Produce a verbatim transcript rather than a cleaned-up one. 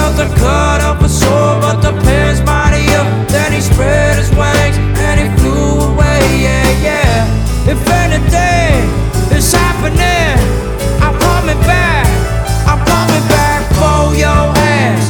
was the cut of a sword, but the pin's mightier. Then he spread his wings and he flew away, yeah, yeah. If anything